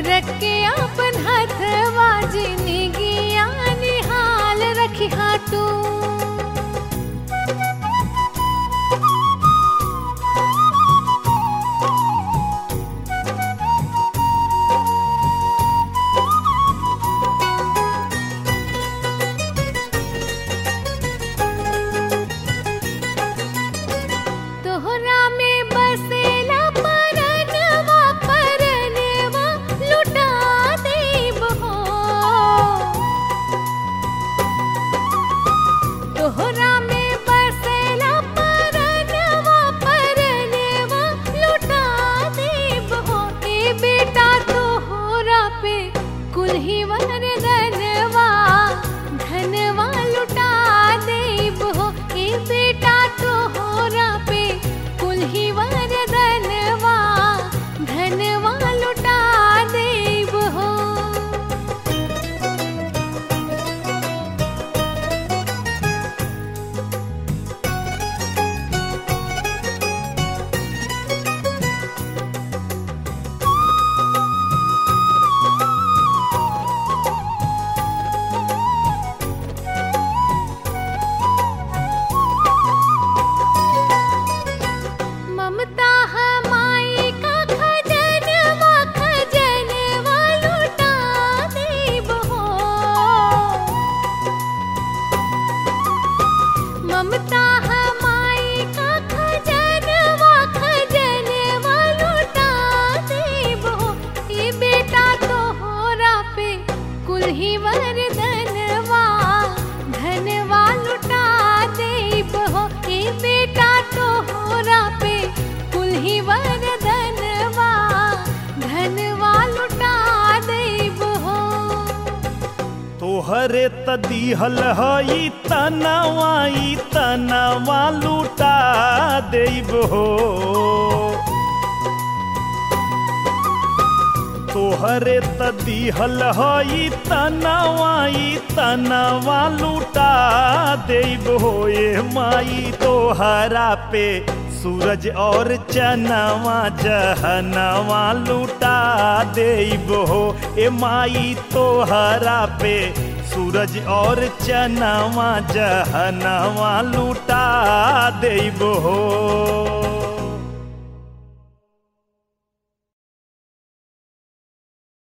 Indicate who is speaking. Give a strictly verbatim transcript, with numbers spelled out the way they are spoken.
Speaker 1: रख के अपन हथवा जिंदगिया निहाल रखी तू। तोहरा में बसेला परनवा परनवा लुटा देब हो। तोहरा में बसेला परनवा परनवा लुटा देब हो। ए बेटा तोहरा पे कुल्ही वरदनवा धनवा लुटा देब हो। ए बेटा तोहरा पे कुल्ही वरदनवा धनवा लुटा देब हो। ममता हमाई का खजनवा खजनवा लुटा देब हो। ममता हमाई का खजनवा खजनवा लुटा देब हो। ए बेटा तोहरा पे कुल्ही वरदनवा धनवा लुटा देब हो। ए बेटा तोहरा पे कुल्ही वरदनवा धनवा लुटा देब हो।
Speaker 2: तोहरे त दिहल हई तनवा ई तनवा लुटा देब हो। तोहरे त दिहल हई तनवा ई तनवा लुटा देब हो। ए माई तोहरा पे सूरज और चनवा जहनवा लुटा देब हो। ए माई तोहरा पे सूरज और चनवा जहनवा लुटा देब हो।